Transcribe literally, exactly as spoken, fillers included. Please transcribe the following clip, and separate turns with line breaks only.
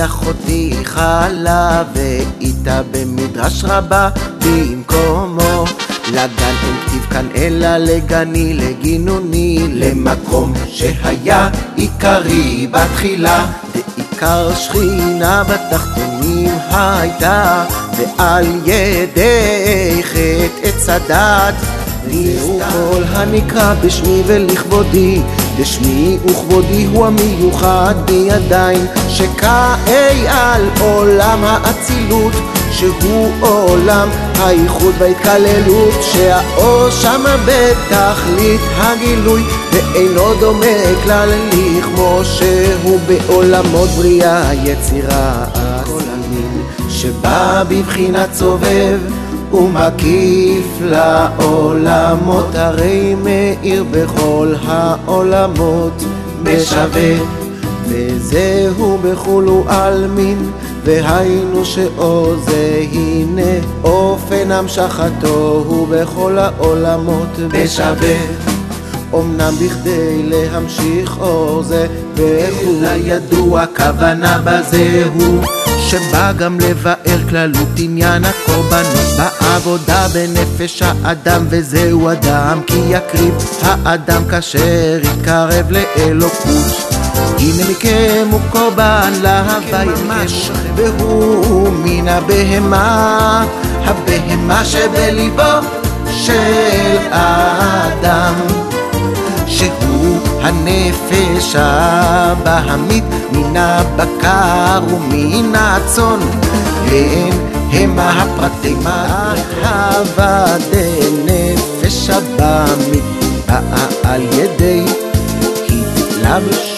אחותי חלה ואיתה במדרש רבה במקומו. לגן אין כתיב כאן אלא לגני לגינוני, למקום שהיה עיקרי בתחילה, ועיקר שכינה בתחתונים הייתה, ועל ידי חטא עץ הדת זהו כל הנקרא בשמי ולכבודי, דשמי וכבודי הוא המיוחד בידיים, שקאי על עולם האצילות, שהוא עולם הייחוד וההתקללות, שהאור שמה בתכלית הגילוי, ואינו דומה כלל לכמו שהוא בעולמות בריאה יצירה כל המין, שבא בבחינת סובב ומקיף לעולמות, הרי מאיר בכל העולמות בשווה, וזהו בכולו עלמין, והיינו שאור זה הנה אופן המשכתו הוא בכל העולמות בשווה. אמנם בכדי להמשיך אור זה וכו' ידוע כוונה בזה הוא, שבא גם לבאר כללות עניין הקורבנות בעבודה בנפש האדם, וזהו אדם כי יקריב האדם כאשר יתקרב לאלוקות. הנה מכם הוא קורבן להווה ממש, והוא מן הבהמה, הבהמה שבליבו של האדם, שהוא הנפש הבהמית מן הבקר ומן הצאן, הן המה הפרטי מרחבה דנפש הבהמית, על ידי התלבשות